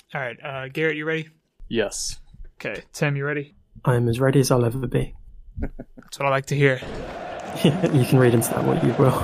All right, Garrett, you ready? Yes. Okay, Tim, you ready? I'm as ready as I'll ever be. That's what I like to hear. You can read into that what you will.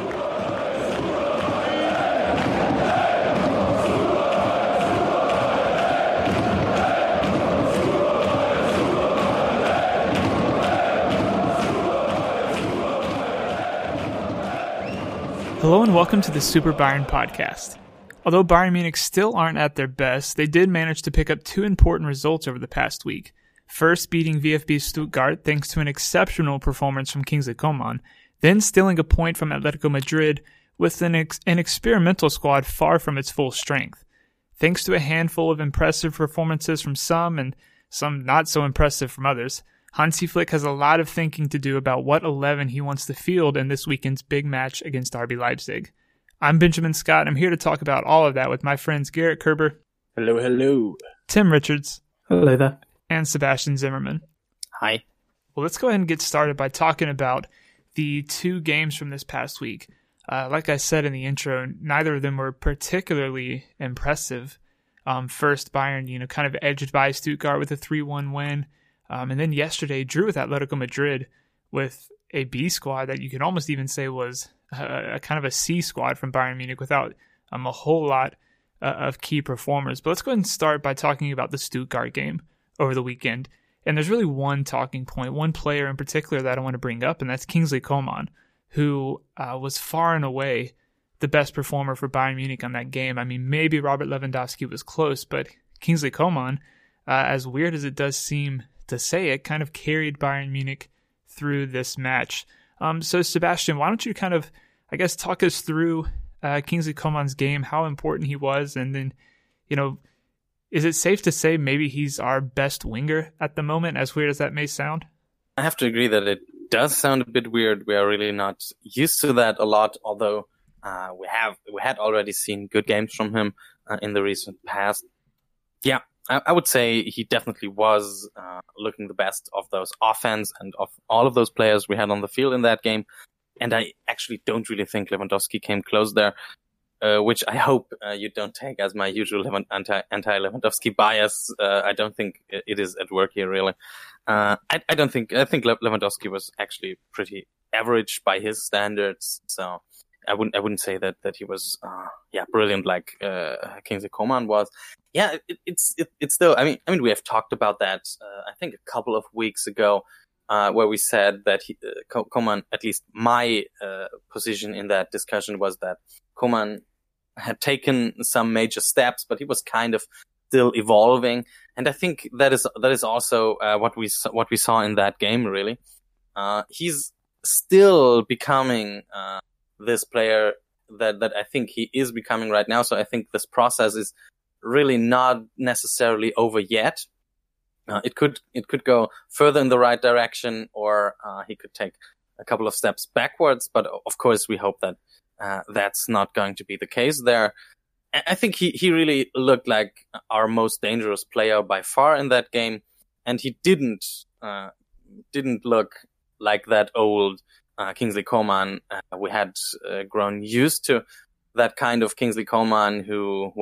Hello and welcome to the Super Bayern podcast. Although Bayern Munich still aren't at their best, they did manage to pick up two important results over the past week. First, beating VfB Stuttgart thanks to an exceptional performance from Kingsley Coman, then stealing a point from Atletico Madrid with an experimental squad far from its full strength. Thanks to a handful of impressive performances from some and some not so impressive from others, Hansi Flick has a lot of thinking to do about what 11 he wants to field in this weekend's big match against RB Leipzig. I'm Benjamin Scott, and I'm here to talk about all of that with my friends Garrett Kerber. Hello, hello. Tim Richards. Hello there. And Sebastian Zimmerman. Hi. Well, let's go ahead and get started by talking about the two games from this past week. Like I said in the intro, neither of them were particularly impressive. First, Bayern, kind of edged by Stuttgart with a 3-1 win. And then yesterday, drew with Atletico Madrid with a B squad that you can almost even say was a kind of a C squad from Bayern Munich without a whole lot of key performers. But let's go ahead and start by talking about the Stuttgart game over the weekend. And there's really one talking point, one player in particular that I want to bring up, and that's Kingsley Coman, who was far and away the best performer for Bayern Munich on that game. I mean, maybe Robert Lewandowski was close, but Kingsley Coman, as weird as it does seem to say it, kind of carried Bayern Munich through this match. So Sebastian, why don't you kind of, I guess, talk us through Kingsley Coman's game, how important he was, and then, is it safe to say maybe he's our best winger at the moment, as weird as that may sound? I have to agree that it does sound a bit weird. We are really not used to that a lot, although we had already seen good games from him in the recent past. Yeah, I would say he definitely was looking the best of those offense and of all of those players we had on the field in that game. And I actually don't really think Lewandowski came close there, which I hope you don't take as my usual anti-Lewandowski bias. I don't think it is at work here, really. I think Lewandowski was actually pretty average by his standards. So I wouldn't say that he was brilliant like Kingsley Coman was. Yeah, it's still. I mean we have talked about that. I think a couple of weeks ago, where we said that Coman, at least my position in that discussion was that Coman had taken some major steps, but he was kind of still evolving. And I think that is also what we saw in that game. Really, he's still becoming this player that I think he is becoming right now. So I think this process is really not necessarily over yet. It could go further in the right direction, or he could take a couple of steps backwards. But of course, we hope that that's not going to be the case there. I think he really looked like our most dangerous player by far in that game, and he didn't look like that old Kingsley Coman we had grown used to. That kind of Kingsley Coman who,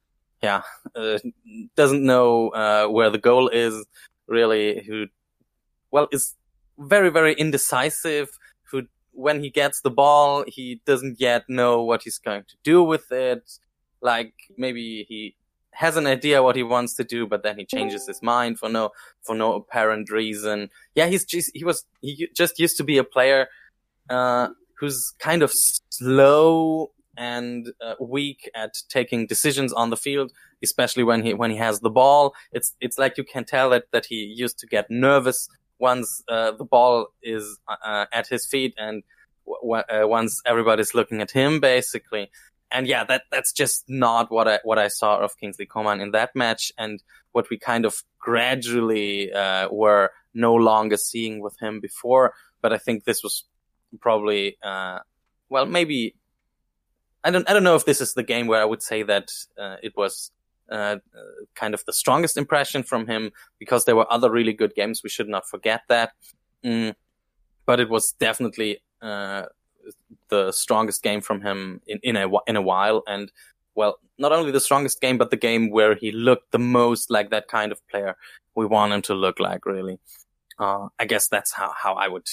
doesn't know where the goal is, really, who, is very, very indecisive, who, when he gets the ball, he doesn't yet know what he's going to do with it. Like, maybe he has an idea what he wants to do, but then he changes his mind for no apparent reason. Yeah, he just used to be a player who's kind of slow and weak at taking decisions on the field, especially when he has the ball. It's like you can tell that he used to get nervous once the ball is at his feet and once everybody's looking at him, basically. And yeah, that's just not what I saw of Kingsley Coman in that match, and what we kind of gradually were no longer seeing with him before. But I think this was probably maybe I don't know if this is the game where I would say that it was kind of the strongest impression from him, because there were other really good games. We should not forget that. But it was definitely the strongest game from him in a while. And well, not only the strongest game, but the game where he looked the most like that kind of player we want him to look like, really. I guess that's how I would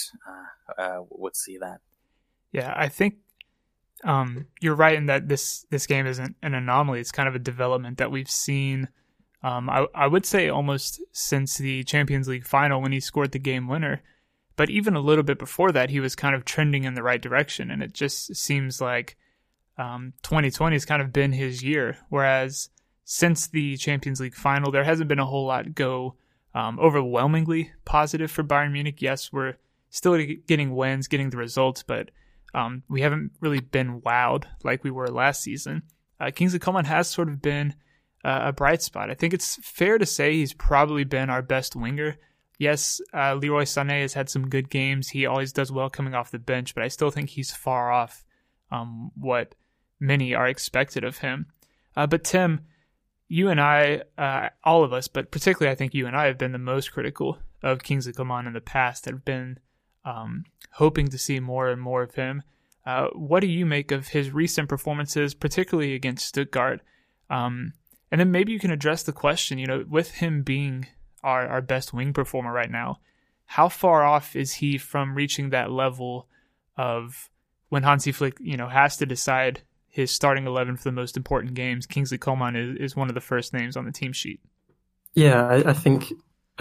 see that. Yeah, I think you're right in that this game isn't an anomaly. It's kind of a development that we've seen, I would say almost since the Champions League final when he scored the game winner. But even a little bit before that, he was kind of trending in the right direction. And it just seems like 2020 has kind of been his year. Whereas since the Champions League final, there hasn't been a whole lot go overwhelmingly positive for Bayern Munich. Yes, we're still getting wins, getting the results, but we haven't really been wowed like we were last season. Kingsley Coman has sort of been a bright spot. I think it's fair to say he's probably been our best winger. Yes, Leroy Sané has had some good games. He always does well coming off the bench, but I still think he's far off what many are expected of him. But Tim, you and I, all of us, but particularly I think you and I have been the most critical of Kingsley Coman in the past, have been hoping to see more and more of him. What do you make of his recent performances, particularly against Stuttgart? And then maybe you can address the question, with him being our best wing performer right now, how far off is he from reaching that level of when Hansi Flick, has to decide his starting 11 for the most important games? Kingsley Coman is one of the first names on the team sheet. Yeah, I think,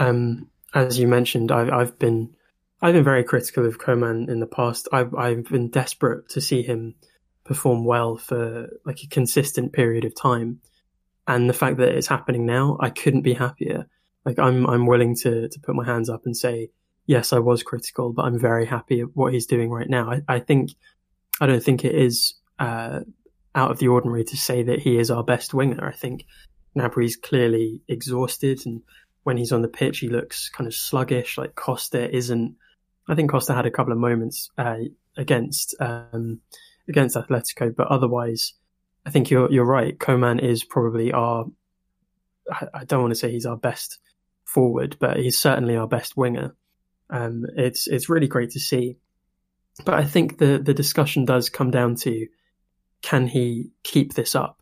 as you mentioned, I've been very critical of Coman in the past. I've been desperate to see him perform well for like a consistent period of time, and the fact that it's happening now, I couldn't be happier. Like I'm willing to put my hands up and say, yes, I was critical, but I'm very happy at what he's doing right now. I don't think it is out of the ordinary to say that he is our best winger. I think Gnabry's clearly exhausted, and when he's on the pitch, he looks kind of sluggish. Like Costa isn't. I think Costa had a couple of moments against Atletico, but otherwise, I think you're right. Coman is probably I don't want to say he's our best forward, but he's certainly our best winger. It's really great to see. But I think the discussion does come down to, can he keep this up?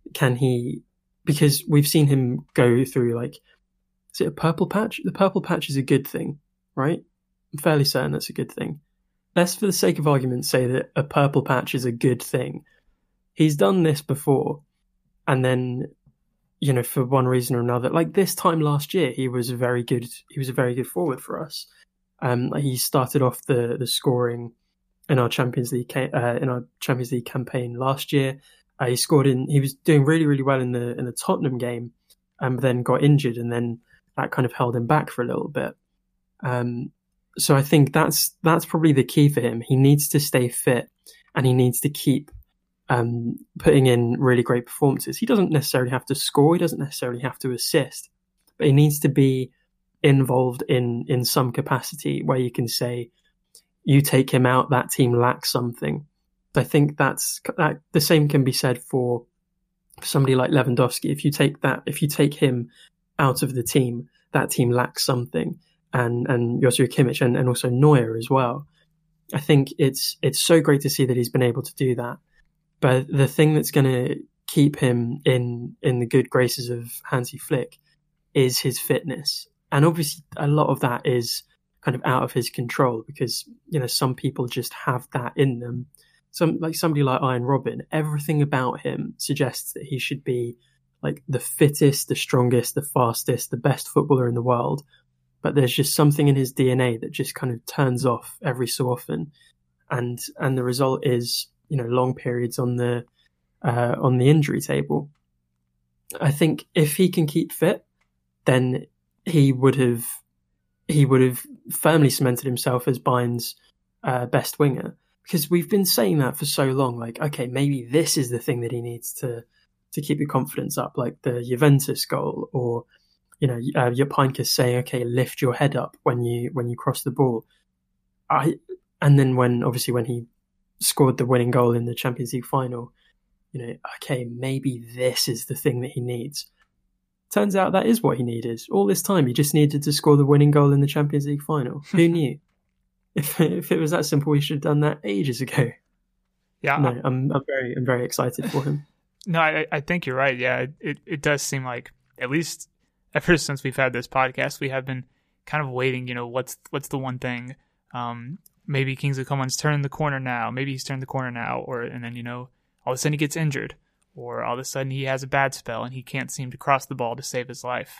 Because we've seen him go through, like, is it a purple patch? The purple patch is a good thing, right? I'm fairly certain that's a good thing. Let's, for the sake of argument, say that a purple patch is a good thing. He's done this before, and then, for one reason or another, like this time last year, he was a very good forward for us. He started off the scoring in our Champions League campaign last year. He scored he was doing really, really well in the Tottenham game, but then got injured, and then that kind of held him back for a little bit. So I think that's probably the key for him. He needs to stay fit, and he needs to keep putting in really great performances. He doesn't necessarily have to score. He doesn't necessarily have to assist, but he needs to be involved in some capacity where you can say, you take him out, that team lacks something. I think that the same can be said for somebody like Lewandowski. If you take him out of the team, that team lacks something. And Joshua Kimmich and also Neuer as well. I think it's so great to see that he's been able to do that. But the thing that's going to keep him in the good graces of Hansi Flick is his fitness. And obviously a lot of that is kind of out of his control, because, some people just have that in them. Somebody like Arjen Robben, everything about him suggests that he should be like the fittest, the strongest, the fastest, the best footballer in the world. But there's just something in his DNA that just kind of turns off every so often. And the result is, long periods on the injury table. I think if he can keep fit, then he would have firmly cemented himself as Bayern's best winger, because we've been saying that for so long. Like, okay, maybe this is the thing that he needs to keep the confidence up, like the Juventus goal, or Jupp Heynckes saying, okay, lift your head up when you cross the ball. And then when he scored the winning goal in the Champions League final, okay, maybe this is the thing that he needs. Turns out that is what he needed. All this time, he just needed to score the winning goal in the Champions League final. Who knew? If it was that simple, we should have done that ages ago. Yeah, no, I'm very excited for him. No, I think you're right. Yeah, it does seem like, at least ever since we've had this podcast, we have been kind of waiting, what's the one thing, maybe Kingsley Coman's turned the corner now, and then, all of a sudden he gets injured, or all of a sudden he has a bad spell and he can't seem to cross the ball to save his life.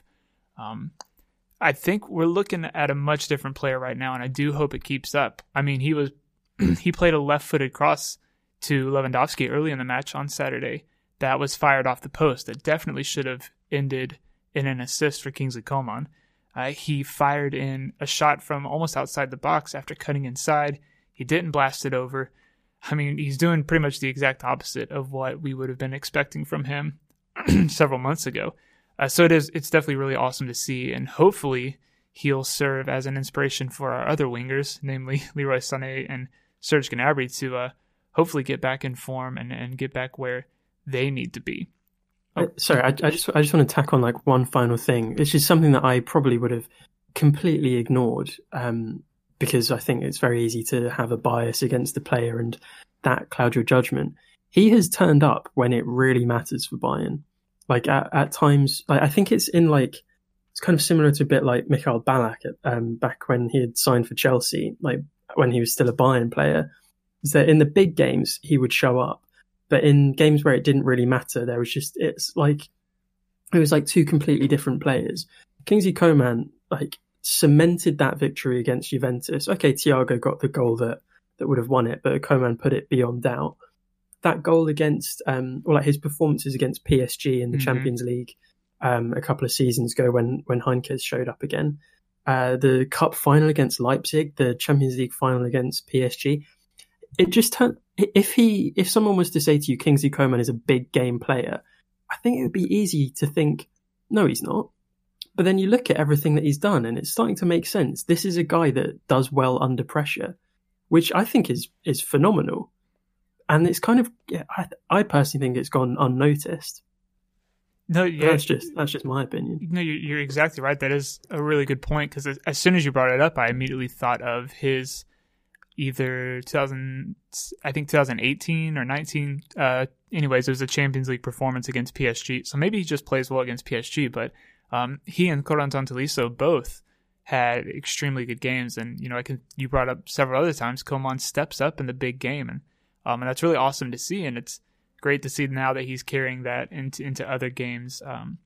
I think we're looking at a much different player right now, and I do hope it keeps up. I mean, he played a left-footed cross to Lewandowski early in the match on Saturday that was fired off the post that definitely should have ended in an assist for Kingsley Coman. He fired in a shot from almost outside the box after cutting inside. He didn't blast it over. I mean, he's doing pretty much the exact opposite of what we would have been expecting from him several months ago. So it's definitely really awesome to see, and hopefully he'll serve as an inspiration for our other wingers, namely Leroy Sané and Serge Gnabry, to hopefully get back in form and get back where they need to be. Sorry, I just want to tack on like one final thing. It's just something that I probably would have completely ignored, because I think it's very easy to have a bias against the player and that cloud your judgment. He has turned up when it really matters for Bayern. Like at times, I think it's kind of similar to a bit like Michael Ballack back when he had signed for Chelsea, like when he was still a Bayern player. Is that in the big games he would show up, but in games where it didn't really matter, it was like two completely different players. Kingsley Coman cemented that victory against Juventus. Okay, Thiago got the goal that would have won it, but Coman put it beyond doubt. That goal against, his performances against PSG in the Champions League a couple of seasons ago when Heinkes showed up again. The cup final against Leipzig, the Champions League final against PSG. It just turned. If someone was to say to you, Kingsley Coman is a big game player, I think it would be easy to think, no, he's not. But then you look at everything that he's done, and it's starting to make sense. This is a guy that does well under pressure, which I think is phenomenal. And it's kind of, I personally think it's gone unnoticed. No, yeah, that's just my opinion. No, you're exactly right. That is a really good point, because as soon as you brought it up, I immediately thought of his either 2018 or 19. Anyways, it was a Champions League performance against PSG. So maybe he just plays well against PSG, but he and Corentin Tolisso both had extremely good games. And you brought up several other times, Coman steps up in the big game, and that's really awesome to see. And it's great to see now that he's carrying that into other games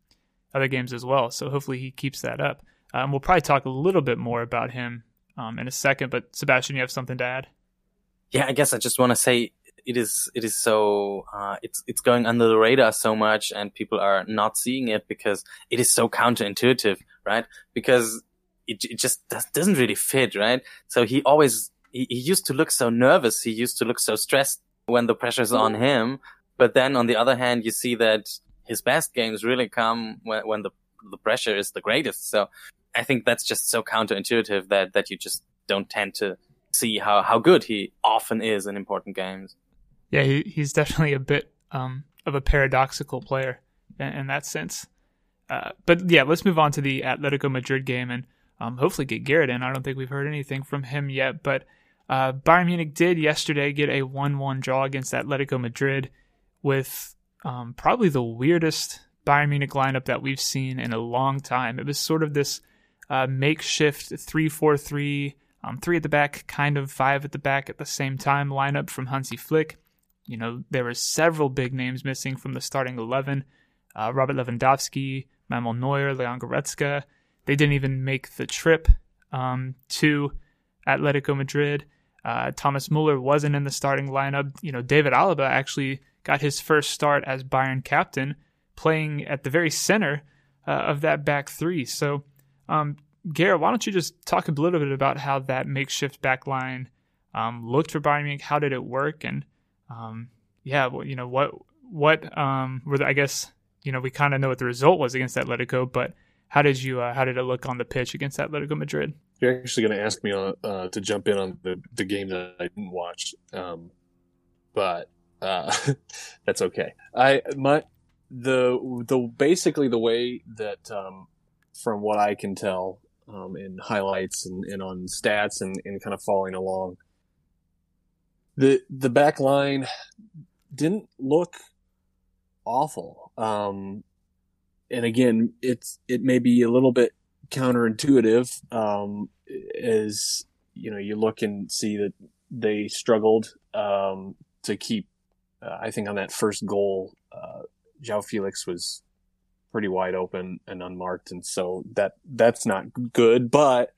as well. So hopefully he keeps that up. We'll probably talk a little bit more about him in a second, but Sebastian, you have something to add? Yeah, I guess I just want to say it is so it's going under the radar so much, and people are not seeing it because it is so counterintuitive, right? Because it just doesn't really fit, right? So he used to look so nervous, he used to look so stressed when the pressure's on him. But then on the other hand, you see that his best games really come when the pressure is the greatest. So I think that's just so counterintuitive that you just don't tend to see how good he often is in important games. Yeah, he's definitely a bit of a paradoxical player in that sense. But yeah, let's move on to the Atletico Madrid game and hopefully get Garrett in. I don't think we've heard anything from him yet, but Bayern Munich did yesterday get a 1-1 draw against Atletico Madrid with probably the weirdest Bayern Munich lineup that we've seen in a long time. It was sort of this makeshift 3-4-3, 3 at the back, kind of 5 at the back at the same time lineup from Hansi Flick. There were several big names missing from the starting 11. Robert Lewandowski, Manuel Neuer, Leon Goretzka. They didn't even make the trip to Atletico Madrid. Thomas Muller wasn't in the starting lineup. David Alaba actually got his first start as Bayern captain, playing at the very center of that back three. So, Garrett, why don't you just talk a little bit about how that makeshift back line looked for Bayern Munich? How did it work? And I guess we kind of know what the result was against Atletico, but how did it look on the pitch against Atletico Madrid? You're actually going to ask me to jump in on the game that I didn't watch, but that's okay. Basically the way that from what I can tell in highlights and on stats and kind of following along, the back line didn't look awful. And again, it may be a little bit counterintuitive, as you look and see that they struggled to keep. I think on that first goal, João Felix was pretty wide open and unmarked, and so that's not good. But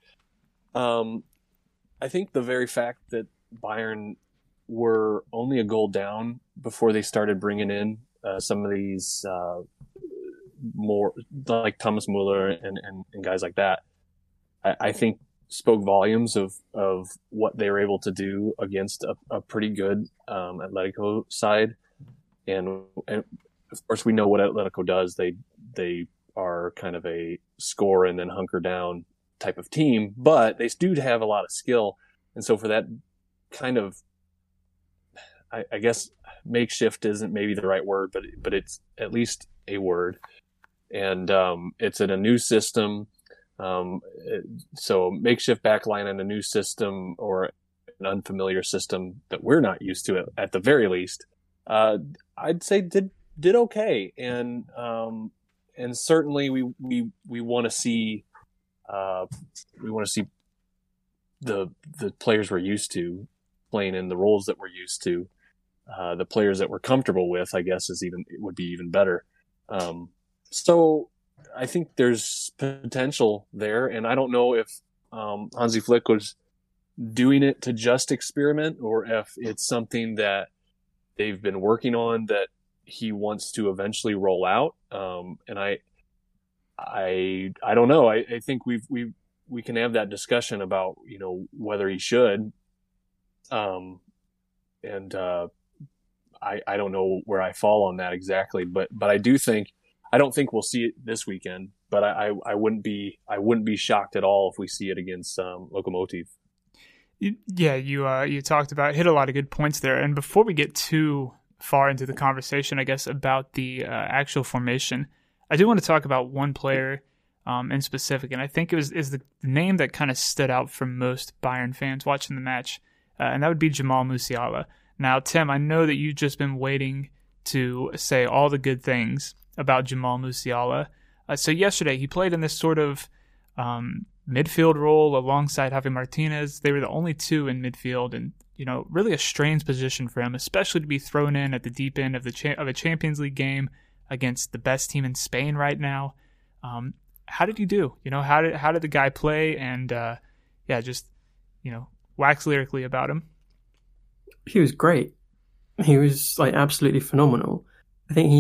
I think the very fact that Bayern were only a goal down before they started bringing in some of these more like Thomas Muller and guys like that, I think spoke volumes of what they were able to do against a pretty good Atletico side. And of course we know what Atletico does. They are kind of a score and then hunker down type of team, but they do have a lot of skill. And so for that kind of, I guess makeshift isn't maybe the right word, but it's at least a word. And it's in a new system. So makeshift backline in a new system or an unfamiliar system that we're not used to at the very least, I'd say did okay. And certainly we want to see, the players we're used to playing in the roles that we're used to, the players that we're comfortable with, I guess would be even better. So I think there's potential there, and I don't know if Hansi Flick was doing it to just experiment, or if it's something that they've been working on that he wants to eventually roll out. And I don't know. I think we can have that discussion about whether he should. I don't know where I fall on that exactly, but I don't think we'll see it this weekend, but I wouldn't be shocked at all if we see it against Lokomotiv. Yeah, you talked about, hit a lot of good points there. And before we get too far into the conversation, I guess, about the actual formation, I do want to talk about one player in specific, and I think is the name that kind of stood out for most Bayern fans watching the match, and that would be Jamal Musiala. Now, Tim, I know that you've just been waiting to say all the good things about Jamal Musiala. So yesterday, he played in this sort of midfield role alongside Javi Martinez. They were the only two in midfield, and really a strange position for him, especially to be thrown in at the deep end of a Champions League game against the best team in Spain right now. How did he do? How did the guy play? And wax lyrically about him. He was great. He was absolutely phenomenal. I think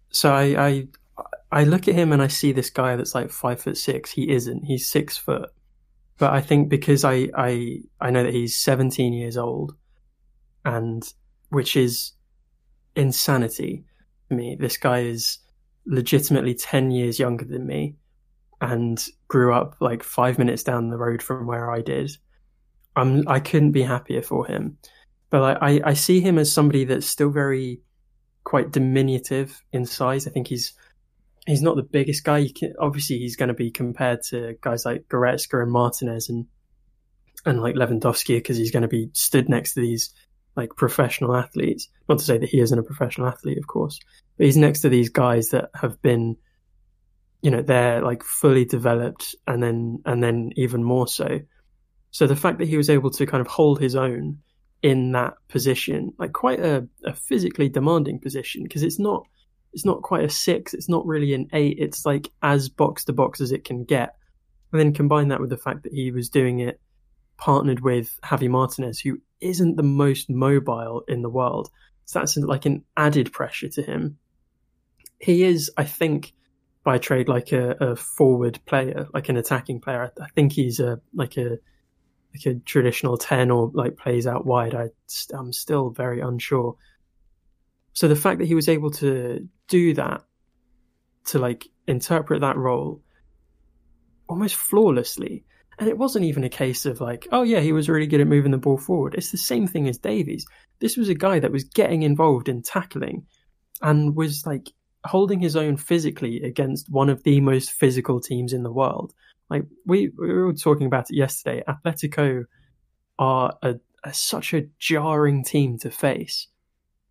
I look at him and I see this guy that's 5'6". He isn't. He's 6 foot. But I think because I know that he's 17 years old, and which is insanity to me. This guy is legitimately 10 years younger than me and grew up 5 minutes down the road from where I did. I couldn't be happier for him. But I see him as somebody that's still quite diminutive in size. I think he's not the biggest guy. Obviously, he's going to be compared to guys like Goretzka and Martinez and Lewandowski, because he's going to be stood next to these professional athletes. Not to say that he isn't a professional athlete, of course, but he's next to these guys that have been, they're fully developed, and then even more so. So the fact that he was able to kind of hold his own in that position, quite a physically demanding position, because it's not quite a 6, it's not really an 8, it's as box to box as it can get. And then combine that with the fact that he was doing it partnered with Javi Martinez, who isn't the most mobile in the world. So that's an added pressure to him. He is, I think, by trade a forward player, an attacking player. I think he's a traditional 10 or plays out wide. I'm still very unsure. So the fact that he was able to do that, to interpret that role almost flawlessly, and it wasn't even a case of he was really good at moving the ball forward. It's the same thing as Davies. This was a guy that was getting involved in tackling and was holding his own physically against one of the most physical teams in the world. We were talking about it yesterday. Atletico are such a jarring team to face.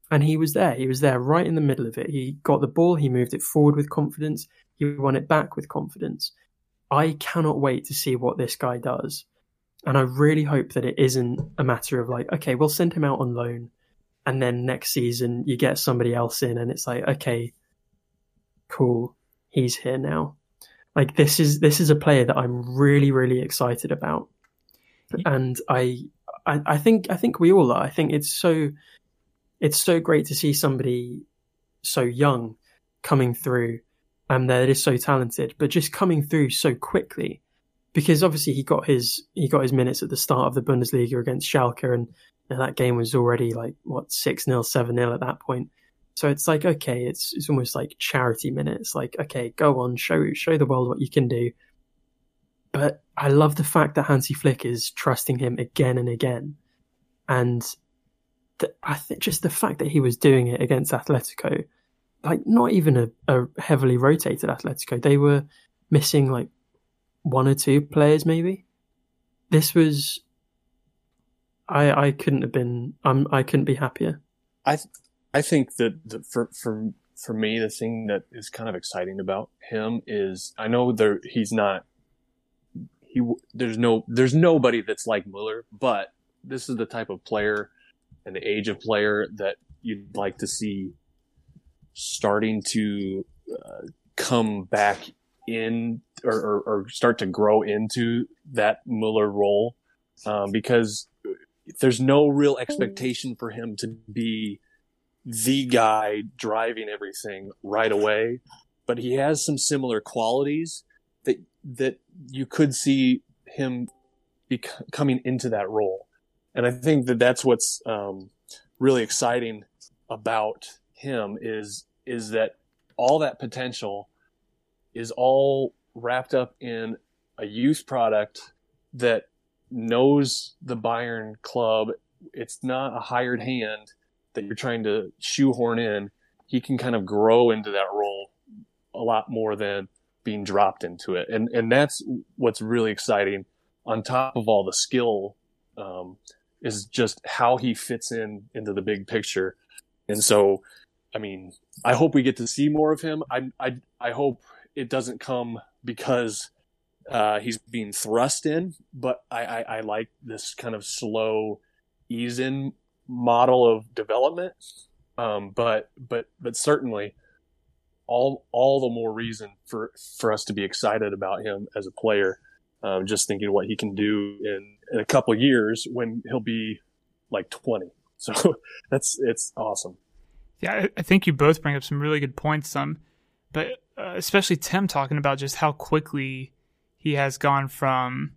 And he was there. He was there right in the middle of it. He got the ball. He moved it forward with confidence. He won it back with confidence. I cannot wait to see what this guy does. And I really hope that it isn't a matter of like, okay, we'll send him out on loan. And then next season you get somebody else in and it's like, okay, cool. He's here now. Like this is a player that I'm really, really excited about. And I think we all are. I think it's so great to see somebody so young coming through and that is so talented, but just coming through so quickly. Because obviously he got his minutes at the start of the Bundesliga against Schalke, and that game was already like 6-0, 7-0 at that point. So it's like, okay, it's almost like charity minutes. Like, okay, go on, show the world what you can do. But I love the fact that Hansi Flick is trusting him again and again, and I think just the fact that he was doing it against Atletico, like not even a heavily rotated Atletico, they were missing like one or two players maybe. This was, I couldn't be happier. I think that for me, the thing that is kind of exciting about him is I know there's nobody that's like Muller, but this is the type of player and the age of player that you'd like to see starting to come back in or start to grow into that Muller role, because there's no real expectation for him to be the guy driving everything right away, but he has some similar qualities that you could see him coming into that role. And I think that that's what's really exciting about him is that all that potential is all wrapped up in a youth product that knows the Bayern club. It's not a hired hand that you're trying to shoehorn in. He can kind of grow into that role a lot more than being dropped into it. And that's what's really exciting on top of all the skill, is just how he fits into the big picture. And so, I mean, I hope we get to see more of him. I hope it doesn't come because he's being thrust in, but I like this kind of slow ease in model of development. But certainly all the more reason for us to be excited about him as a player. Just thinking what he can do in a couple of years when he'll be like 20. So it's awesome. Yeah, I think you both bring up some really good points. But especially Tim talking about just how quickly he has gone from,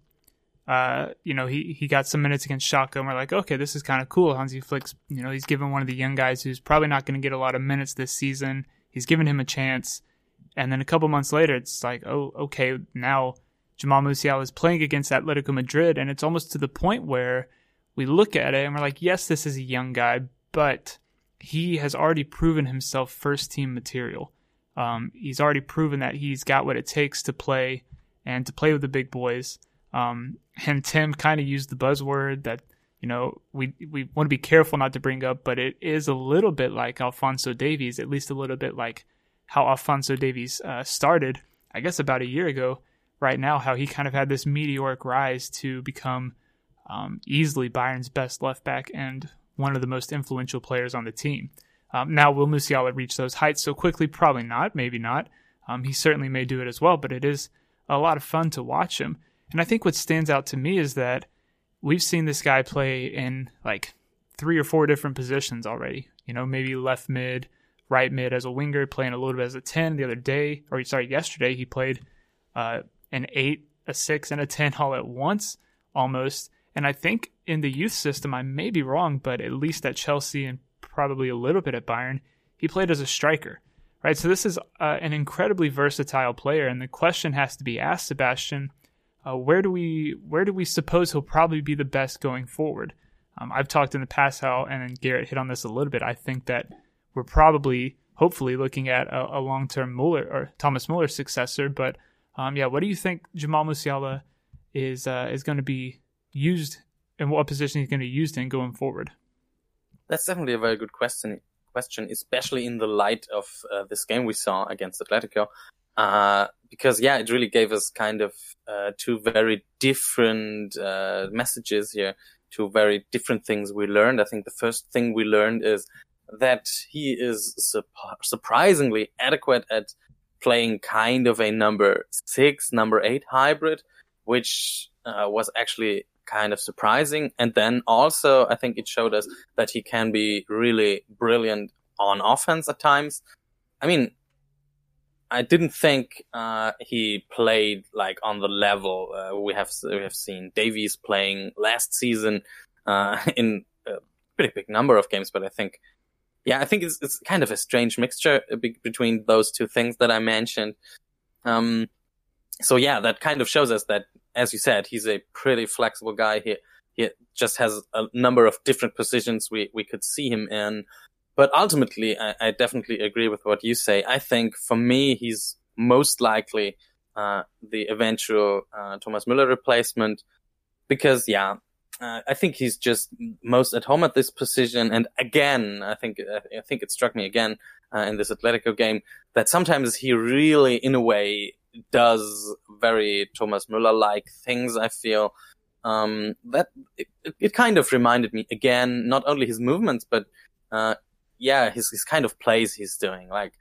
he got some minutes against Schalke, and we're like, okay, this is kind of cool. Hansi Flick's, he's given one of the young guys who's probably not going to get a lot of minutes this season. He's given him a chance. And then a couple months later, it's like, oh, okay, now Jamal Musiala is playing against Atletico Madrid, and it's almost to the point where we look at it and we're like, yes, this is a young guy, but he has already proven himself first-team material. He's already proven that he's got what it takes to play and to play with the big boys. And Tim kind of used the buzzword that, we want to be careful not to bring up, but it is a little bit like Alphonso Davies, at least a little bit like how Alphonso Davies started, I guess about a year ago right now, how he kind of had this meteoric rise to become easily Bayern's best left back and one of the most influential players on the team. Now, will Musiala reach those heights so quickly? Probably not, maybe not. He certainly may do it as well, but it is a lot of fun to watch him. And I think what stands out to me is that we've seen this guy play in like 3 or 4 different positions already. Maybe left mid, right mid as a winger, playing a little bit as a 10 yesterday he played an 8, a 6, and a 10 all at once almost. And I think in the youth system, I may be wrong, but at least at Chelsea and probably a little bit at Bayern, he played as a striker, right? So this is an incredibly versatile player, and the question has to be asked, Sebastian, where do we suppose he'll probably be the best going forward? I've talked in the past how, and Garrett hit on this a little bit, I think that we're probably, hopefully, looking at a long-term Muller or Thomas Muller successor. But what do you think Jamal Musiala is going to be used, and what position he's going to be used in going forward? That's definitely a very good question. question, especially in the light of this game we saw against Atletico. Because, yeah, it really gave us kind of two very different messages here, two very different things we learned. I think the first thing we learned is that he is surprisingly adequate at playing kind of a number 6, number 8 hybrid, which was actually kind of surprising. And then also, I think it showed us that he can be really brilliant on offense at times. I mean, I didn't think he played like on the level we have seen Davies playing last season in a pretty big number of games. But I think it's kind of a strange mixture between those two things that I mentioned. So yeah, that kind of shows us that, as you said, he's a pretty flexible guy. He just has a number of different positions we could see him in. But ultimately, I definitely agree with what you say. I think for me, he's most likely the eventual Thomas Müller replacement because, I think he's just most at home at this position. And again, I think it struck me again in this Atletico game that sometimes he really, in a way, does very Thomas Müller-like things. I feel that it kind of reminded me again, not only his movements, but his kind of plays he's doing. Like,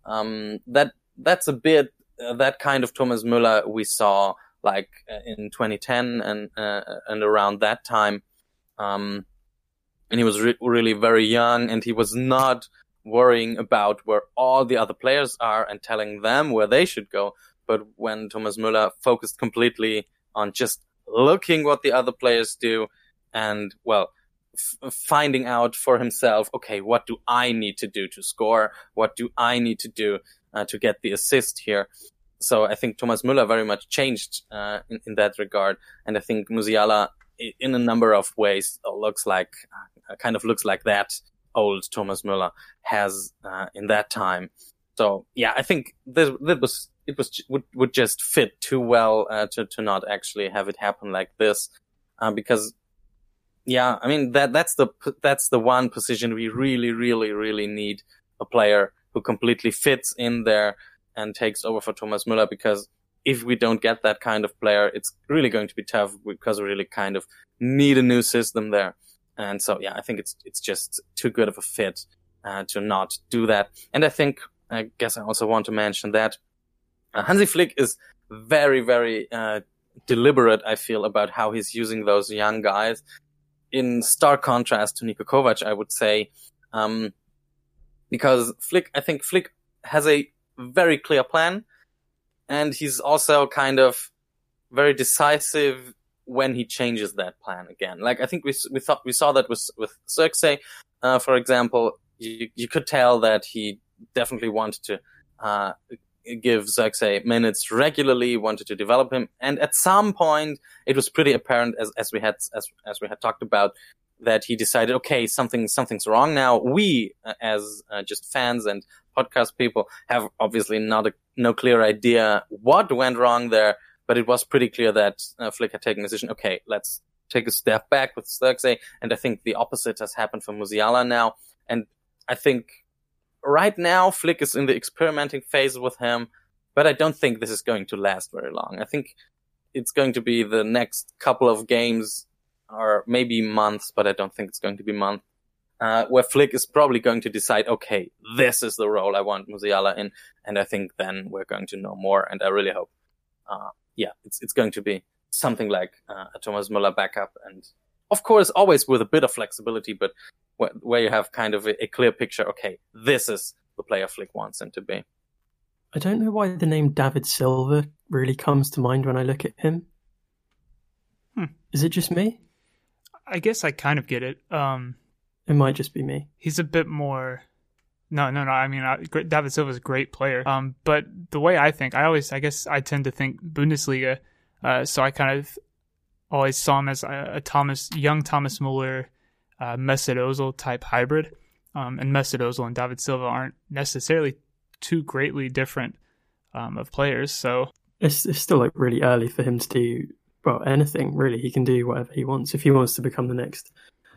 that's a bit, that kind of Thomas Müller we saw, like, in 2010 and around that time. And he was really very young, and he was not worrying about where all the other players are and telling them where they should go. But when Thomas Müller focused completely on just looking what the other players do and, well, finding out for himself, okay, what do I need to do to score? What do I need to do to get the assist here? So I think Thomas Müller very much changed in that regard. And I think Musiala, in a number of ways, looks like that old Thomas Müller has in that time. So yeah, I think would just fit too well to not actually have it happen like this, because I mean that's the one position we really, really, really need a player who completely fits in there and takes over for Thomas Müller, because if we don't get that kind of player, it's really going to be tough because we really kind of need a new system there. And so, I think it's just too good of a fit to not do that. And I guess I also want to mention that Hansi Flick is very, very deliberate, I feel, about how he's using those young guys. In stark contrast to Niko Kovac, I would say, because I think Flick has a very clear plan, and he's also kind of very decisive when he changes that plan again. Like, I think we saw that with Zirkzee, for example. You could tell that he definitely wanted to give Zirkzee minutes regularly, wanted to develop him, and at some point it was pretty apparent, as we had talked about, that he decided, okay, something's wrong now. We, as just fans and podcast people, have obviously no clear idea what went wrong there, but it was pretty clear that Flick had taken a decision. Okay, let's take a step back with Zirkzee, and I think the opposite has happened for Musiala now. And I think right now Flick is in the experimenting phase with him, but I don't think this is going to last very long. I think it's going to be the next couple of games or maybe months, but I don't think it's going to be months, where Flick is probably going to decide, okay, this is the role I want Musiala in, and I think then we're going to know more, and I really hope, it's going to be something like a Thomas Müller backup, and of course always with a bit of flexibility, but where you have kind of a clear picture, okay, this is the player Flick wants him to be. I don't know why the name David Silva really comes to mind when I look at him. Is it just me? I guess I kind of get it. It might just be me. He's a bit more... No. I mean, David Silva's a great player. But the way I think, I guess I tend to think Bundesliga. So I kind of always saw him as a young Thomas Muller, Mesut Ozil type hybrid. And Mesut Ozil and David Silva aren't necessarily too greatly different of players. So it's still like really early for him to do anything really. He can do whatever he wants. If he wants to become the next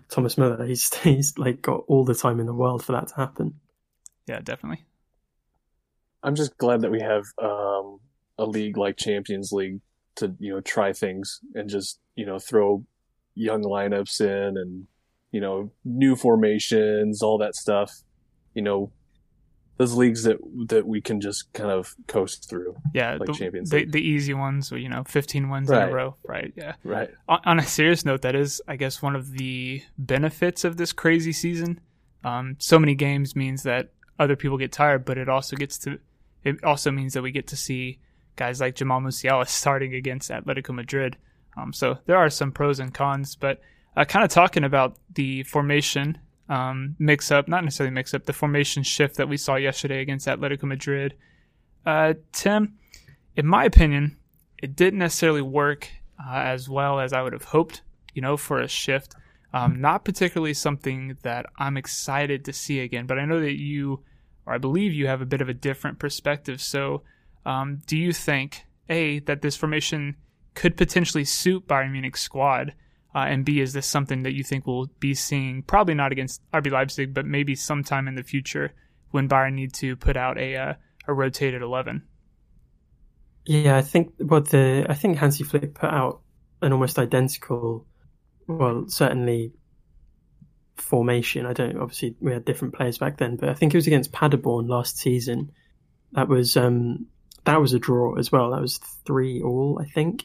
Thomas Müller. He's like got all the time in the world for that to happen. Yeah, definitely. I'm just glad that we have a league like Champions League to try things and just throw young lineups in and new formations, all that stuff. Those leagues that we can just kind of coast through. Yeah, like Champions League. The easy ones, 15 wins in a row, right? Yeah. Right. On a serious note, that is, I guess, one of the benefits of this crazy season. So many games means that other people get tired, but it also means that we get to see guys like Jamal Musiala starting against Atletico Madrid. So there are some pros and cons, but kind of talking about the formation mix-up, not necessarily mix-up, the formation shift that we saw yesterday against Atletico Madrid. Tim, in my opinion, it didn't necessarily work as well as I would have hoped, for a shift. Not particularly something that I'm excited to see again, but I know that I believe you have a bit of a different perspective. So do you think, A, that this formation could potentially suit Bayern Munich's squad? And B, is this something that you think we'll be seeing, probably not against RB Leipzig, but maybe sometime in the future when Bayern need to put out a rotated 11? Yeah, I think Hansi Flick put out an almost identical, well, certainly formation. Obviously we had different players back then, but I think it was against Paderborn last season. That was a draw as well. That was 3-3, I think.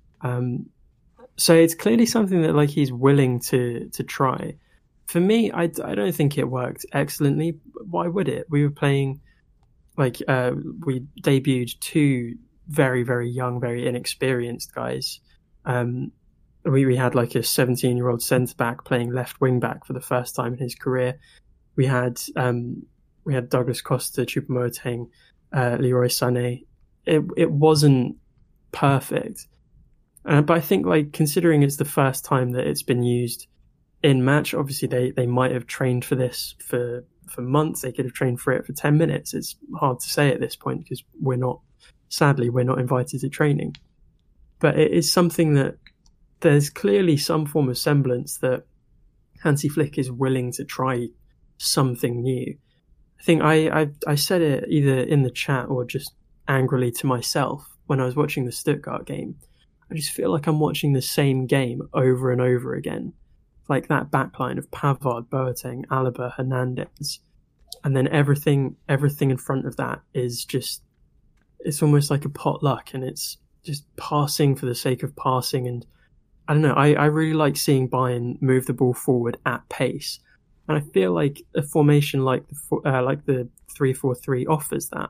So it's clearly something that he's willing to try. For me, I don't think it worked excellently. Why would it? We were playing we debuted two very, very young, very inexperienced guys. We had a 17-year-old centre back playing left wing back for the first time in his career. We had Douglas Costa, Choupo-Moting, Leroy Sané. It wasn't perfect. But I think, considering it's the first time that it's been used in match, obviously they might have trained for this for months. They could have trained for it for 10 minutes. It's hard to say at this point because we're not invited to training. But it is something that there's clearly some form of semblance that Hansi Flick is willing to try something new. I think I said it either in the chat or just angrily to myself when I was watching the Stuttgart game. I just feel like I'm watching the same game over and over again. Like that backline of Pavard, Boateng, Alaba, Hernandez. And then everything in front of that is just, it's almost like a potluck and it's just passing for the sake of passing. And I don't know, I really like seeing Bayern move the ball forward at pace. And I feel like a formation like the 3-4-3 offers that.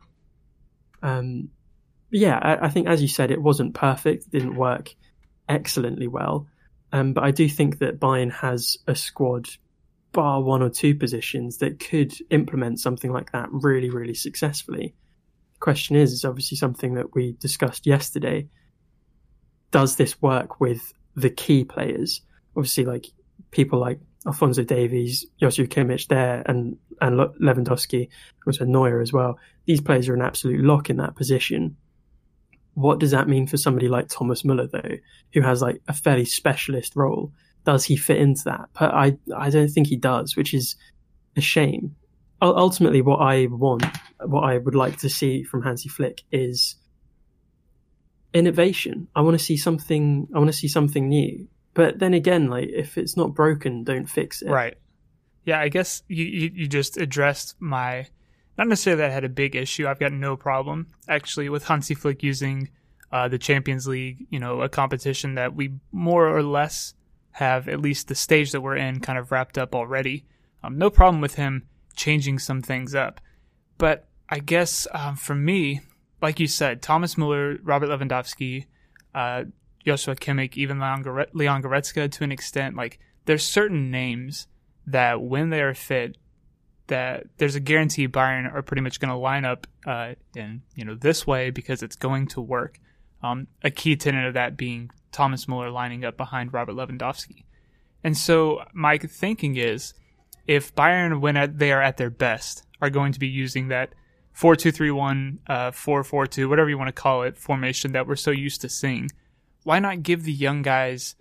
Yeah, I think, as you said, it wasn't perfect. It didn't work excellently well. But I do think that Bayern has a squad, bar one or two positions, that could implement something like that really, really successfully. The question is obviously something that we discussed yesterday. Does this work with the key players? Obviously, people like Alphonso Davies, Joshua Kimmich there, and Lewandowski, also Neuer as well. These players are an absolute lock in that position. What does that mean for somebody like Thomas Müller, though, who has a fairly specialist role? Does he fit into that? But I don't think he does, which is a shame. Ultimately, what I would like to see from Hansi Flick is innovation. I want to see something new. But then again, if it's not broken, don't fix it. Right. Yeah, I guess you just addressed my... Not necessarily that I had a big issue. I've got no problem, actually, with Hansi Flick using the Champions League, a competition that we more or less have, at least the stage that we're in, kind of wrapped up already. No problem with him changing some things up. But I guess for me, like you said, Thomas Müller, Robert Lewandowski, Joshua Kimmich, even Leon Goretzka to an extent, there's certain names that when they are fit, that there's a guarantee Bayern are pretty much going to line up in this way because it's going to work. A key tenet of that being Thomas Müller lining up behind Robert Lewandowski. And so my thinking is, if Bayern, when they are at their best, are going to be using that 4-2-3-1, 4-4-2, whatever you want to call it, formation that we're so used to seeing, why not give the young guys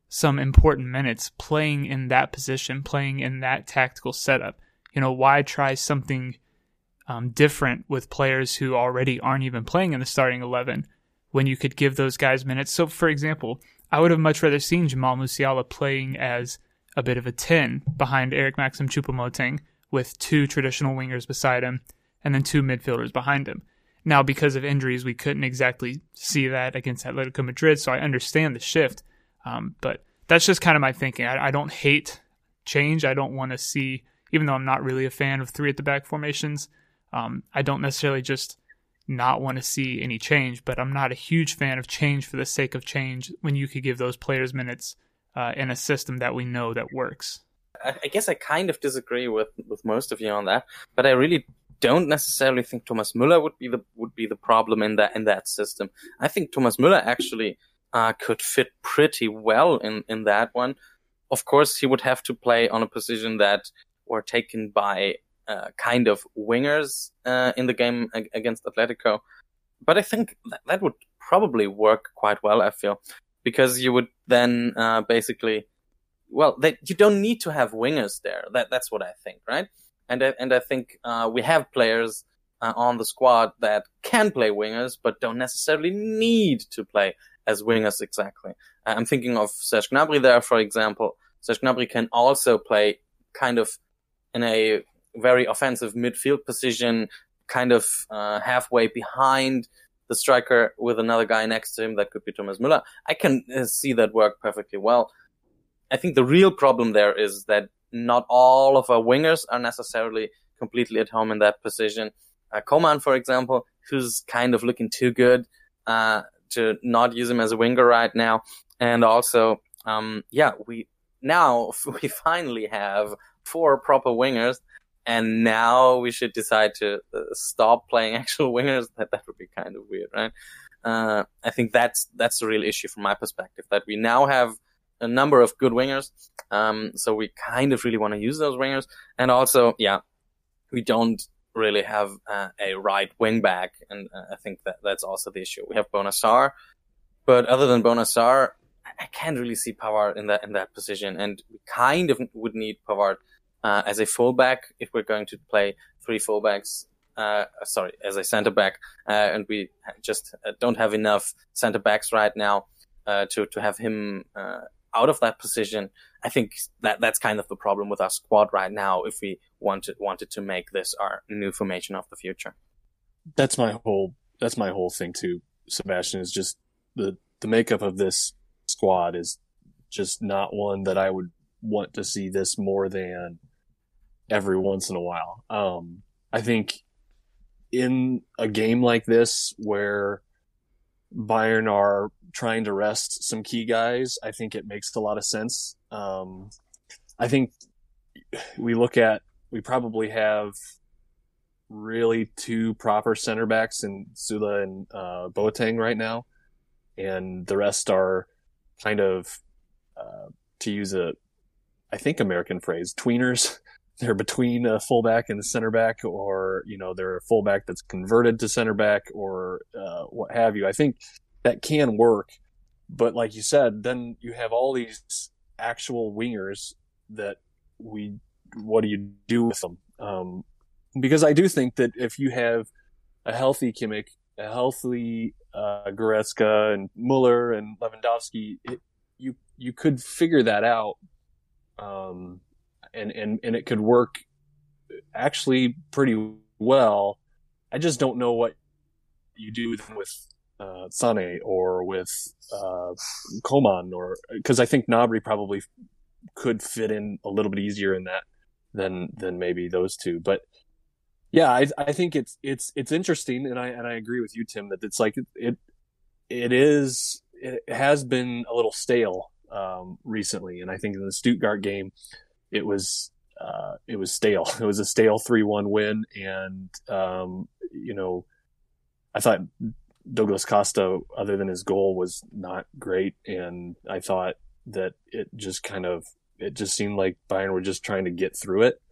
some important minutes playing in that position, playing in that tactical setup. Why try something different with players who already aren't even playing in the starting 11 when you could give those guys minutes? So, for example, I would have much rather seen Jamal Musiala playing as a bit of a 10 behind Eric Maxim Choupo-Moting with 2 traditional wingers beside him and then 2 midfielders behind him. Now, because of injuries, we couldn't exactly see that against Atletico Madrid, so I understand the shift. But that's just kind of my thinking. I don't hate change. I don't want to see, even though I'm not really a fan of 3 at the back formations, I don't necessarily just not want to see any change, but I'm not a huge fan of change for the sake of change when you could give those players minutes in a system that we know that works. I guess I kind of disagree with most of you on that, but I really don't necessarily think Thomas Müller would be the problem in that system. I think Thomas Müller actually could fit pretty well in that one. Of course, he would have to play on a position that were taken by kind of wingers in the game against Atletico. But I think that would probably work quite well, I feel, because you would then basically, you don't need to have wingers there. That's what I think, right? And I think we have players on the squad that can play wingers, but don't necessarily need to play as wingers exactly. I'm thinking of Serge Gnabry there, for example. Serge Gnabry can also play kind of in a very offensive midfield position, kind of halfway behind the striker with another guy next to him. That could be Thomas Müller. I can see that work perfectly well. I think the real problem there is that not all of our wingers are necessarily completely at home in that position. Coman, for example, who's kind of looking too good to not use him as a winger right now. And also, we finally have 4 proper wingers, and now we should decide to stop playing actual wingers. That would be kind of weird, right? I think that's the real issue from my perspective, that we now have a number of good wingers. So we kind of really want to use those wingers. And also, we don't really have a right wing back. And I think that's also the issue. We have Bouna Sarr, but other than Bouna Sarr, I can't really see Pavard in that position. And we kind of would need Pavard as a fullback if we're going to play 3 fullbacks. As a centre back. And we just don't have enough centre backs right now to have him out of that position. I think that's kind of the problem with our squad right now if we wanted to make this our new formation of the future. That's my whole thing too, Sebastian, is just the makeup of this squad is just not one that I would want to see this more than every once in a while. I think in a game like this where Bayern are trying to rest some key guys, I think it makes a lot of sense. I think we probably have really 2 proper center backs in Sula and Boateng right now, and the rest are kind of, to use I think American phrase, tweeners. They're between a fullback and a center back, or, they're a fullback that's converted to center back, or what have you. I think that can work. But like you said, then you have all these actual wingers that what do you do with them? Because I do think that if you have a healthy Kimmich, a healthy Goretzka and Muller and Lewandowski, you could figure that out. And it could work actually pretty well. I just don't know what you do with Sané or with Coman, or because I think Gnabry probably could fit in a little bit easier in that than maybe those 2. But yeah, I think it's interesting, and I agree with you, Tim, that it's like it has been a little stale recently, and I think in the Stuttgart game, it was stale. It was a stale 3-1 win. And, I thought Douglas Costa, other than his goal, was not great. And I thought that it just seemed like Bayern were just trying to get through it.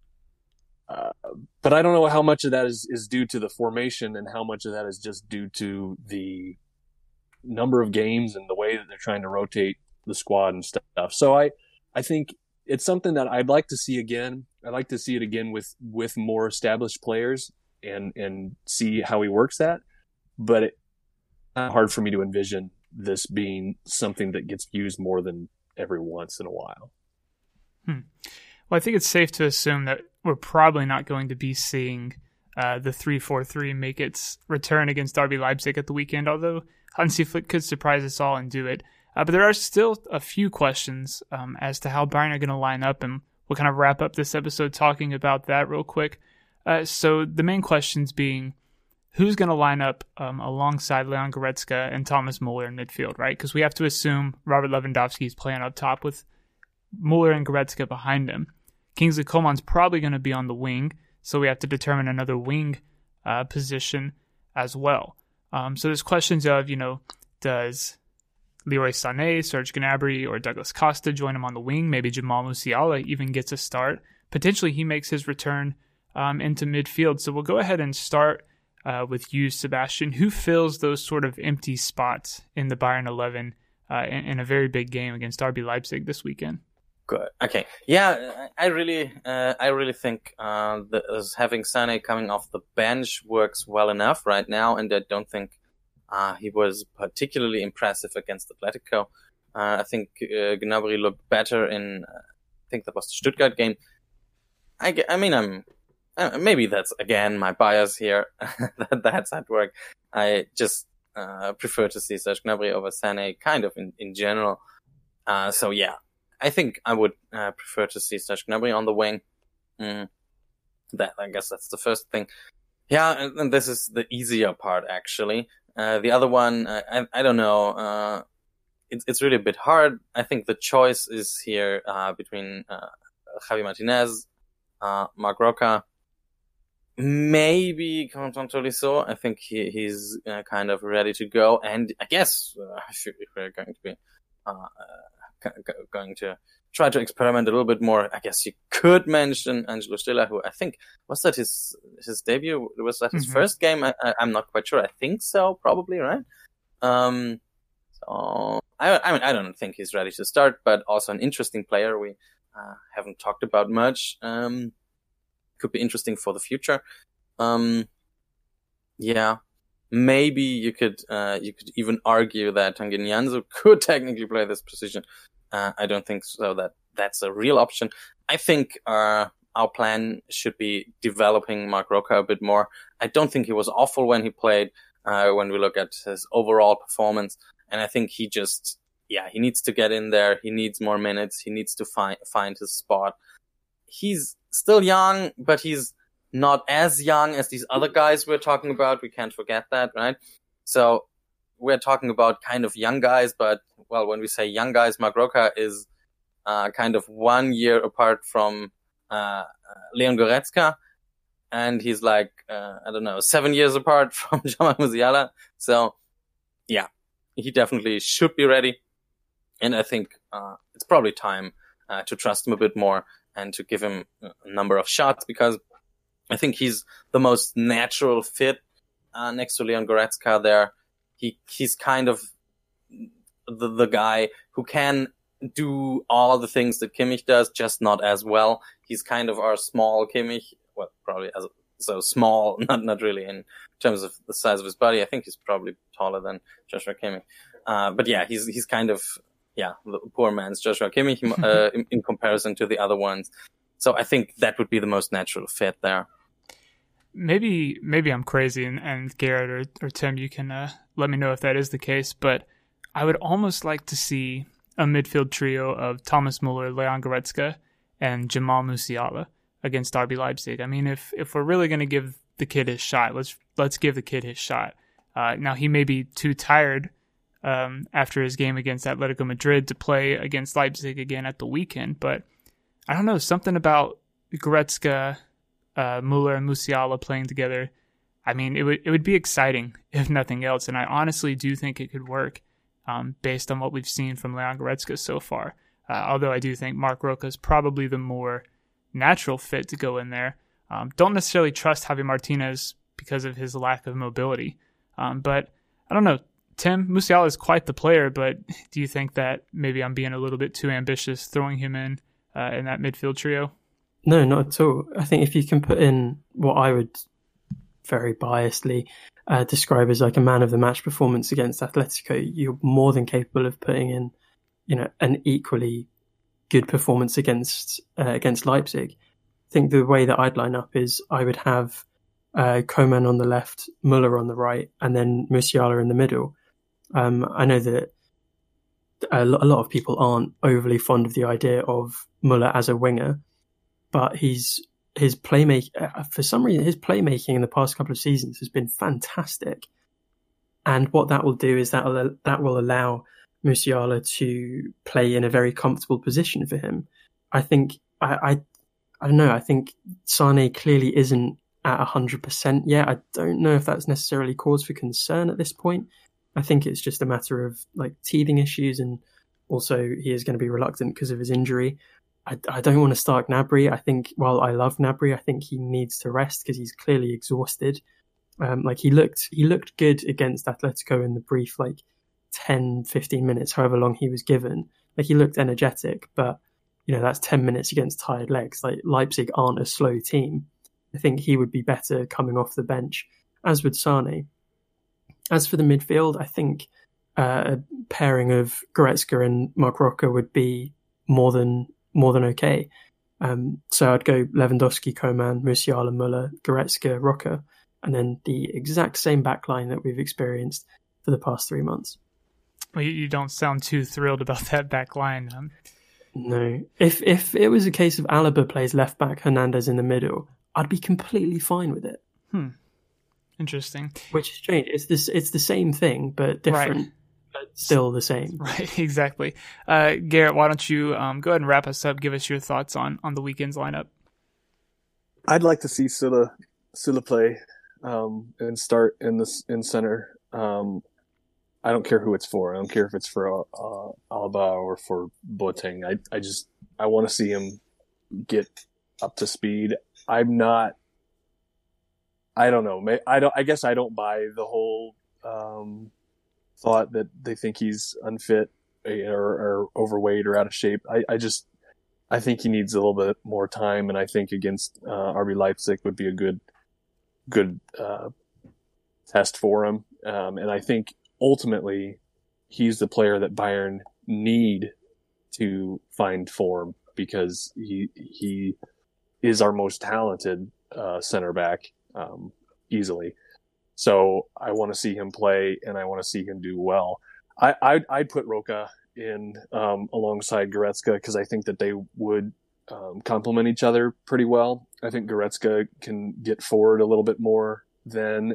But I don't know how much of that is due to the formation and how much of that is just due to the number of games and the way that they're trying to rotate the squad and stuff. So I think it's something that I'd like to see again. I'd like to see it again with more established players and see how he works that. But it's hard for me to envision this being something that gets used more than every once in a while. Well, I think it's safe to assume that we're probably not going to be seeing the 3-4-3 make its return against RB Leipzig at the weekend, although Hansi Flick could surprise us all and do it. But there are still a few questions as to how Bayern are going to line up, and we'll kind of wrap up this episode talking about that real quick. So the main questions being, who's going to line up alongside Leon Goretzka and Thomas Muller in midfield, right? Because we have to assume Robert Lewandowski is playing up top with Muller and Goretzka behind him. Kingsley Coman's probably going to be on the wing, so we have to determine another wing position as well. So there's questions of, does Leroy Sané, Serge Gnabry, or Douglas Costa join him on the wing? Maybe Jamal Musiala even gets a start. Potentially he makes his return into midfield. So we'll go ahead and start with you, Sebastian. Who fills those sort of empty spots in the Bayern 11 in a very big game against RB Leipzig this weekend? Good. Okay. Yeah, I really think that having Sané coming off the bench works well enough right now, and I don't think he was particularly impressive against Atletico. I think Gnabry looked better in, I think that was the Stuttgart game. Maybe that's again my bias here. That's at work. I just prefer to see Serge Gnabry over Sané, kind of in general. So yeah. I think I would prefer to see Serge Gnabry on the wing. I guess that's the first thing. Yeah, and this is the easier part, actually. The other one, I don't know. It's really a bit hard. I think the choice is here between Javi Martinez, Marc Roca, maybe Corentin Tolisso. I think he's kind of ready to go. And I guess if we're going to be going to try to experiment a little bit more, I guess you could mention Angelo Stiller, who I think, was that his debut? Was that his first game? I'm not quite sure. I think so, probably, right? So I don't think he's ready to start, but also an interesting player we haven't talked about much. Could be interesting for the future. Yeah. Maybe you could even argue that Tanguy Nianzou could technically play this position. I don't think so that's a real option. I think our plan should be developing Marc Roca a bit more. I don't think he was awful when he played, when we look at his overall performance. And I think he needs to get in there. He needs more minutes. He needs to find his spot. He's still young, but he's not as young as these other guys we're talking about. We can't forget that, right? So we're talking about kind of young guys, but, well, when we say young guys, Marc Roca is kind of 1 year apart from Leon Goretzka, and he's 7 years apart from Jamal Musiala. So, yeah, he definitely should be ready, and I think it's probably time to trust him a bit more and to give him a number of shots, because I think he's the most natural fit next to Leon Goretzka there. He's kind of the guy who can do all the things that Kimmich does, just not as well. He's kind of our small Kimmich. Well, probably so small, not really in terms of the size of his body. I think he's probably taller than Joshua Kimmich. But yeah, he's kind of, the poor man's Joshua Kimmich in comparison to the other ones. So I think that would be the most natural fit there. Maybe I'm crazy, and Garrett or Tim, you can let me know if that is the case, but I would almost like to see a midfield trio of Thomas Muller, Leon Goretzka, and Jamal Musiala against RB Leipzig. I mean, if we're really going to give the kid his shot, let's give the kid his shot. Now, he may be too tired after his game against Atletico Madrid to play against Leipzig again at the weekend, but I don't know, something about Goretzka, Muller and Musiala playing together. I mean, it would be exciting if nothing else, and I honestly do think it could work based on what we've seen from Leon Goretzka so far. Although I do think Marc Roca is probably the more natural fit to go in there. Don't necessarily trust Javi Martinez because of his lack of mobility, but I don't know. Tim, Musiala is quite the player, but do you think that maybe I'm being a little bit too ambitious throwing him in that midfield trio? No, not at all. I think if you can put in what I would very biasedly describe as like a man of the match performance against Atletico, you're more than capable of putting in, an equally good performance against Leipzig. I think the way that I'd line up is I would have Coman on the left, Muller on the right, and then Musiala in the middle. I know that a lot of people aren't overly fond of the idea of Muller as a winger, but his playmaking, for some reason, his playmaking in the past couple of seasons has been fantastic. And what that will do is that will allow Musiala to play in a very comfortable position for him. I think, I don't know, I think Sane clearly isn't at 100% yet. I don't know if that's necessarily cause for concern at this point. I think it's just a matter of like teething issues, and also he is going to be reluctant because of his injury. I don't want to start Gnabry. I think while I love Gnabry, I think he needs to rest because he's clearly exhausted. He looked good against Atletico in the brief 10, 15 minutes, however long he was given. He looked energetic, but that's 10 minutes against tired legs. Leipzig aren't a slow team. I think he would be better coming off the bench, as would Sane. As for the midfield, I think a pairing of Goretzka and Marc Roca would be more than okay. So I'd go Lewandowski, Coman, Musiala, Muller, Goretzka, Roca, and then the exact same backline that we've experienced for the past 3 months. Well, you don't sound too thrilled about that backline. No. If it was a case of Alaba plays left back, Hernandez in the middle, I'd be completely fine with it. Interesting. Which is strange. It's the same thing, but different. Right. But still the same. Right, exactly. Garrett, why don't you go ahead and wrap us up? Give us your thoughts on the weekend's lineup. I'd like to see Silla play and start in center. I don't care who it's for. I don't care if it's for Alaba or for Boateng. I want to see him get up to speed. I don't know. I guess I don't buy the whole thought that they think he's unfit or overweight or out of shape. I think he needs a little bit more time, and I think against RB Leipzig would be a good test for him. And I think ultimately he's the player that Bayern need to find form, because he is our most talented center back easily. So I want to see him play, and I want to see him do well. I'd put Roca in alongside Goretzka, because I think that they would complement each other pretty well. I think Goretzka can get forward a little bit more than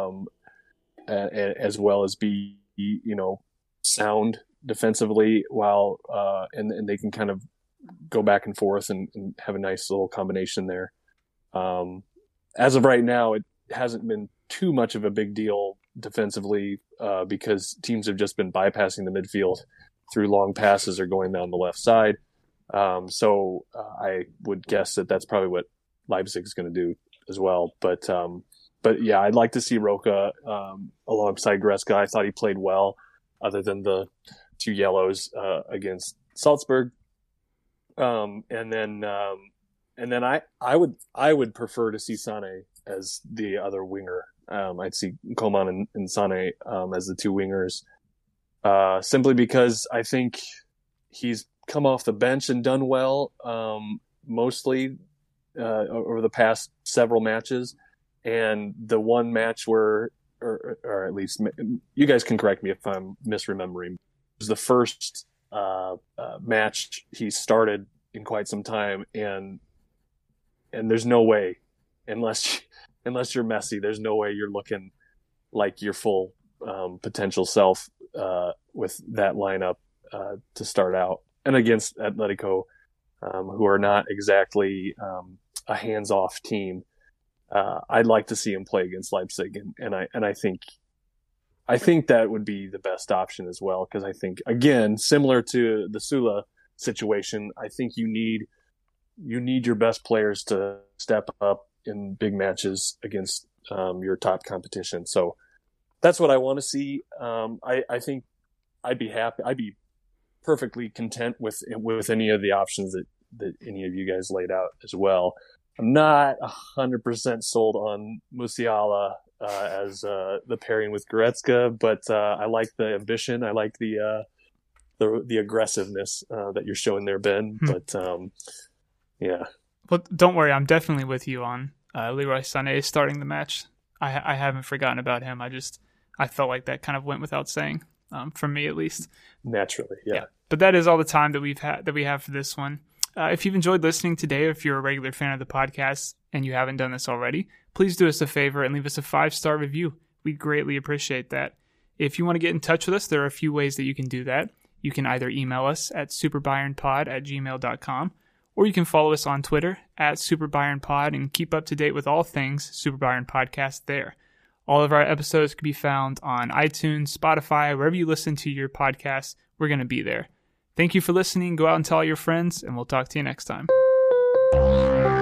as well as be sound defensively, while and they can kind of go back and forth and have a nice little combination there. As of right now, it hasn't been too much of a big deal defensively because teams have just been bypassing the midfield through long passes or going down the left side. So I would guess that that's probably what Leipzig is going to do as well. But yeah, I'd like to see Roca alongside Goretzka. I thought he played well, other than the 2 yellows against Salzburg. And then I would prefer to see Sane as the other winger. I'd see Coman and Sane as the 2 wingers, simply because I think he's come off the bench and done well, mostly over the past several matches. And the one match where, or at least you guys can correct me if I'm misremembering, it was the first match he started in quite some time, and there's no way, unless you're Messi, there's no way you're looking like your full potential self with that lineup to start out, and against Atletico, who are not exactly a hands-off team. I'd like to see him play against Leipzig, and I think that would be the best option as well, because I think, again, similar to the Sula situation, I think you need your best players to step up in big matches against your top competition. So that's what I want to see. I think I'd be happy. I'd be perfectly content with any of the options that any of you guys laid out as well. I'm not 100% sold on Musiala as the pairing with Goretzka, but I like the ambition. I like the aggressiveness that you're showing there, Ben. But yeah. Well, don't worry. I'm definitely with you on Leroy Sané starting the match. I haven't forgotten about him. I felt like that kind of went without saying, for me at least. Naturally, yeah. But that is all the time that we have for this one. If you've enjoyed listening today, or if you're a regular fan of the podcast and you haven't done this already, please do us a favor and leave us a 5-star review. We'd greatly appreciate that. If you want to get in touch with us, there are a few ways that you can do that. You can either email us at superbayernpod@gmail.com, or you can follow us on Twitter at superbayernpod and keep up to date with all things Super Bayern Podcast there. All of our episodes can be found on iTunes, Spotify, wherever you listen to your podcasts. We're going to be there. Thank you for listening. Go out and tell all your friends, and we'll talk to you next time.